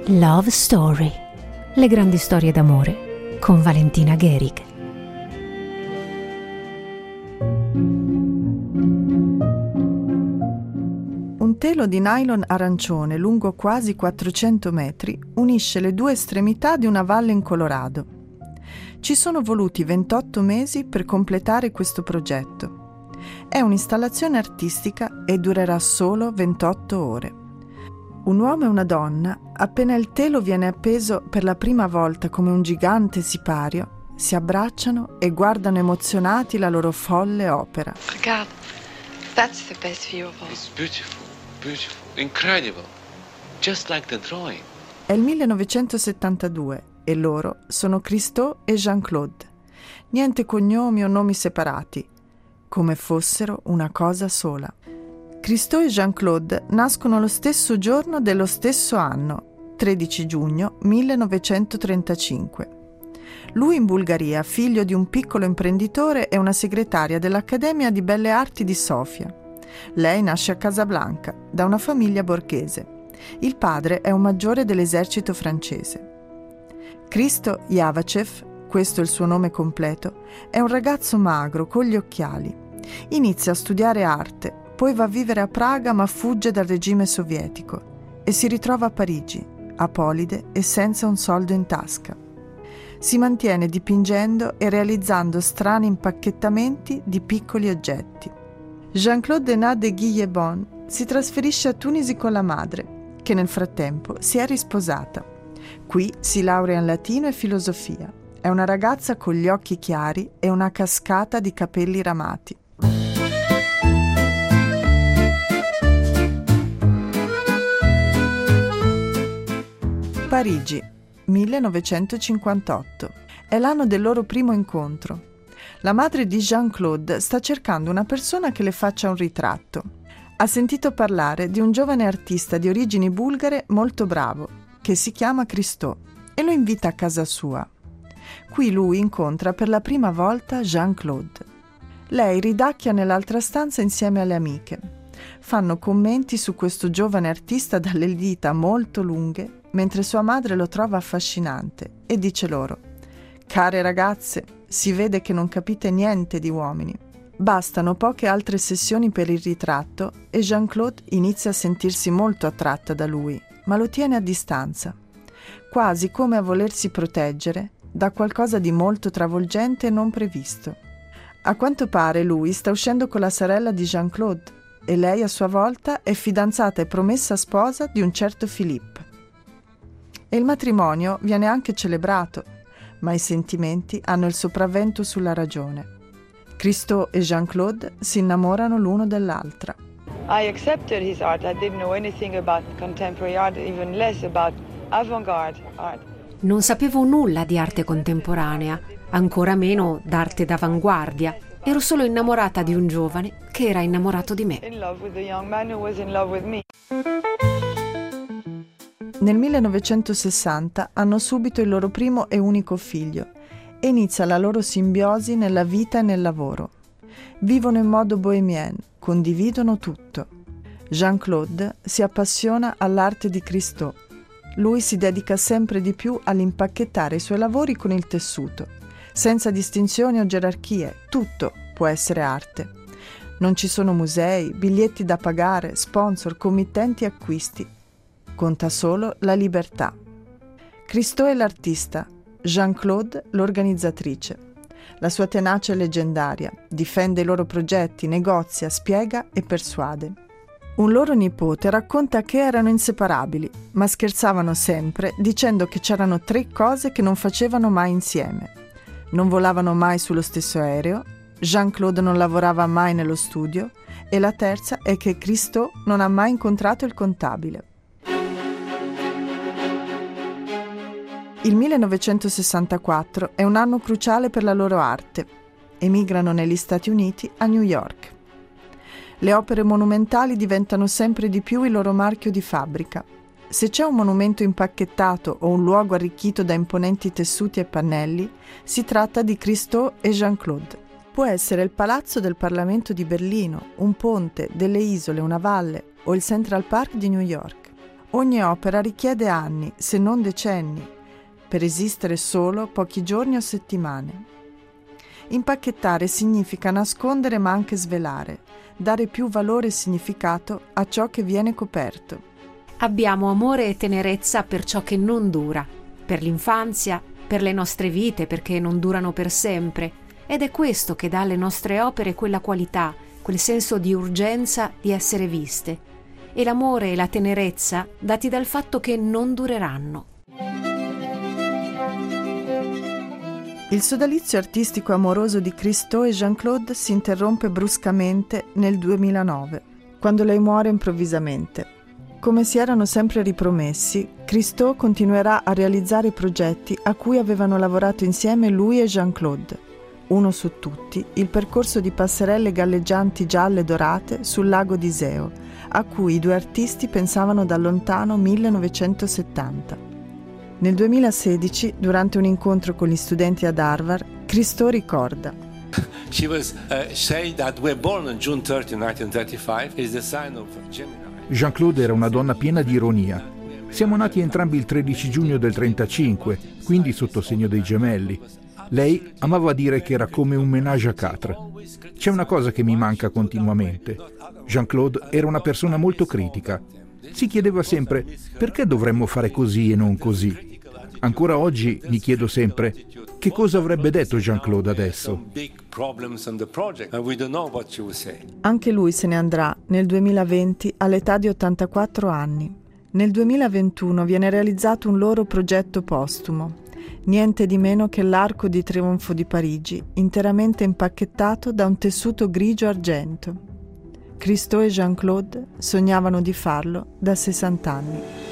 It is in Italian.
Love Story. Le grandi storie d'amore con Valentina Gherig. Un telo di nylon arancione lungo quasi 400 metri unisce le due estremità di una valle in Colorado. Ci sono voluti 28 mesi per completare questo progetto. È un'installazione artistica e durerà solo 28 ore. Un uomo e una donna, appena il telo viene appeso per la prima volta come un gigante sipario, si abbracciano e guardano emozionati la loro folle opera. Regarde, that's the best view of all. It's beautiful, beautiful, incredible, just like the drawing. È il 1972 e loro sono Christo e Jean-Claude. Niente cognomi o nomi separati, come fossero una cosa sola. Christo e Jean-Claude nascono lo stesso giorno dello stesso anno, 13 giugno 1935. Lui in Bulgaria, figlio di un piccolo imprenditore e una segretaria dell'Accademia di Belle Arti di Sofia. Lei nasce a Casablanca, da una famiglia borghese. Il padre è un maggiore dell'esercito francese. Christo Javachev, questo è il suo nome completo, è un ragazzo magro con gli occhiali. Inizia a studiare arte, poi va a vivere a Praga ma fugge dal regime sovietico e si ritrova a Parigi, apolide e senza un soldo in tasca. Si mantiene dipingendo e realizzando strani impacchettamenti di piccoli oggetti. Jean-Claude Denat de Guillebon si trasferisce a Tunisi con la madre, che nel frattempo si è risposata. Qui si laurea in latino e filosofia. È una ragazza con gli occhi chiari e una cascata di capelli ramati. Parigi, 1958. È l'anno del loro primo incontro. La madre di Jean-Claude sta cercando una persona che le faccia un ritratto. Ha sentito parlare di un giovane artista di origini bulgare molto bravo, che si chiama Christo, e lo invita a casa sua. Qui lui incontra per la prima volta Jean-Claude. Lei ridacchia nell'altra stanza insieme alle amiche. Fanno commenti su questo giovane artista dalle dita molto lunghe, mentre sua madre lo trova affascinante e dice loro: «Care ragazze, si vede che non capite niente di uomini». Bastano poche altre sessioni per il ritratto e Jean-Claude inizia a sentirsi molto attratta da lui, ma lo tiene a distanza, quasi come a volersi proteggere da qualcosa di molto travolgente e non previsto. A quanto pare lui sta uscendo con la sorella di Jean-Claude e lei a sua volta è fidanzata e promessa sposa di un certo Philippe. E il matrimonio viene anche celebrato, ma i sentimenti hanno il sopravvento sulla ragione. Christo e Jean-Claude si innamorano l'uno dell'altra. I accepted his art. I didn't know anything about contemporary art, even less about avant-garde art. Non sapevo nulla di arte contemporanea, ancora meno d'arte d'avanguardia. Ero solo innamorata di un giovane che era innamorato di me. In love with the young man who was in love with me. Nel 1960 hanno subito il loro primo e unico figlio e inizia la loro simbiosi nella vita e nel lavoro. Vivono in modo bohemien, condividono tutto. Jean-Claude si appassiona all'arte di Christo. Lui si dedica sempre di più all'impacchettare i suoi lavori con il tessuto. Senza distinzioni o gerarchie, tutto può essere arte. Non ci sono musei, biglietti da pagare, sponsor, committenti e acquisti. Conta solo la libertà. Christo è l'artista, Jean-Claude l'organizzatrice. La sua tenacia è leggendaria, difende i loro progetti, negozia, spiega e persuade. Un loro nipote racconta che erano inseparabili, ma scherzavano sempre dicendo che c'erano 3 cose che non facevano mai insieme. Non volavano mai sullo stesso aereo, Jean-Claude non lavorava mai nello studio e la terza è che Christo non ha mai incontrato il contabile. Il 1964 è un anno cruciale per la loro arte. Emigrano negli Stati Uniti a New York. Le opere monumentali diventano sempre di più il loro marchio di fabbrica. Se c'è un monumento impacchettato o un luogo arricchito da imponenti tessuti e pannelli, si tratta di Christo e Jean-Claude. Può essere il palazzo del Parlamento di Berlino, un ponte, delle isole, una valle o il Central Park di New York. Ogni opera richiede anni, se non decenni, per esistere solo pochi giorni o settimane. Impacchettare significa nascondere ma anche svelare, dare più valore e significato a ciò che viene coperto. Abbiamo amore e tenerezza per ciò che non dura, per l'infanzia, per le nostre vite, perché non durano per sempre, ed è questo che dà alle nostre opere quella qualità, quel senso di urgenza di essere viste, e l'amore e la tenerezza dati dal fatto che non dureranno. Il sodalizio artistico amoroso di Christo e Jean-Claude si interrompe bruscamente nel 2009, quando lei muore improvvisamente. Come si erano sempre ripromessi, Christo continuerà a realizzare i progetti a cui avevano lavorato insieme lui e Jean-Claude. Uno su tutti, il percorso di passerelle galleggianti gialle dorate sul lago di Iseo, a cui i due artisti pensavano da lontano 1970. Nel 2016, durante un incontro con gli studenti ad Harvard, Christo ricorda: She was saying that we're born on June 30, 1935, is the sign of Gemini. Jean-Claude era una donna piena di ironia. Siamo nati entrambi il 13 giugno del 35, quindi sotto segno dei gemelli. Lei amava dire che era come un ménage à quatre. C'è una cosa che mi manca continuamente. Jean-Claude era una persona molto critica. Si chiedeva sempre perché dovremmo fare così e non così. Ancora oggi mi chiedo sempre che cosa avrebbe detto Jean-Claude adesso. Anche lui se ne andrà nel 2020 all'età di 84 anni. Nel 2021 viene realizzato un loro progetto postumo, niente di meno che l'Arco di Trionfo di Parigi, interamente impacchettato da un tessuto grigio-argento. Christo e Jean-Claude sognavano di farlo da 60 anni.